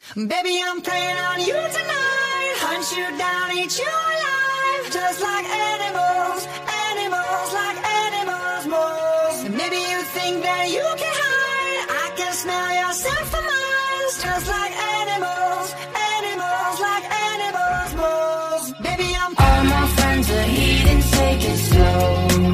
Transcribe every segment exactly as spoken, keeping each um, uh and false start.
Baby, I'm playing on you tonight. Hunt you down, eat you alive. Just like animals, animals, like animals, moles. And maybe you think that you can hide. I can smell yourself for miles. Just like animals, animals, like animals, moles. Baby, I'm all my friends are heathens, take it slow.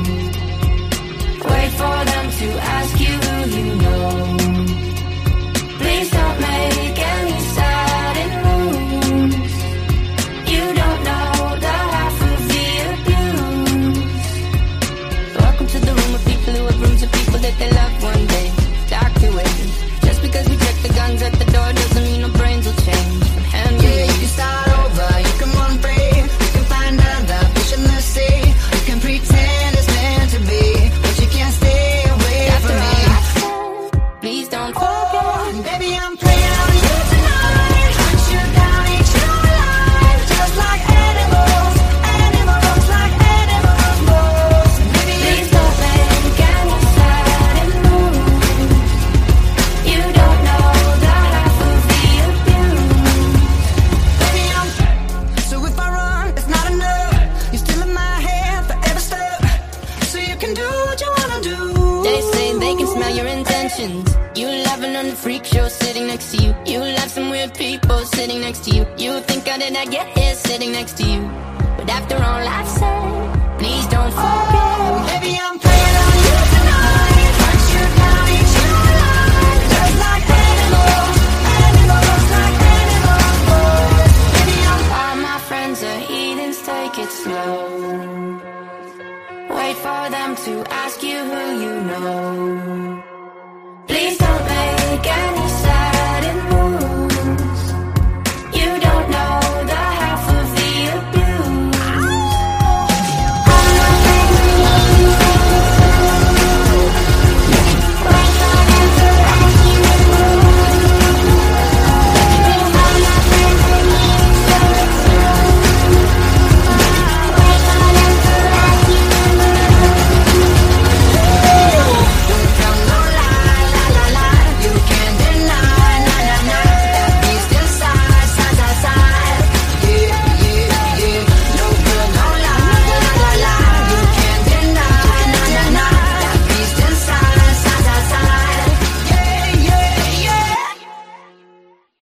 Wait for them to ask you who you know. Please don't make any sudden moves. You don't know the half of the abuse. Welcome to the room of people who have rooms of people that they love one day. Dark to it. Just because we check the guns at the door doesn't mean our brains will change. From hand to yeah, you can start over, you can run free. You can find other fish in the sea. You can pretend it's meant to be, but you can't stay away after from me. all I said, please don't forget. Oh, baby, I'm playing on you tonight. Hunt you down, eat you alive. Just like animals, animals, like animals, moles. Baby, please don't make any sudden moves. You don't know the half of the abuse. baby, I'm so if I run, it's not enough. You're still in my head, forever stuck. So you can do what you wanna do. They say they can smell your intentions. You laughing on the freak show sitting next to you. You love some weird people sitting next to you. You think how did I get here sitting next to you? But after all I've said, please don't forget. Baby, I'm playing on you tonight. Hunt you down.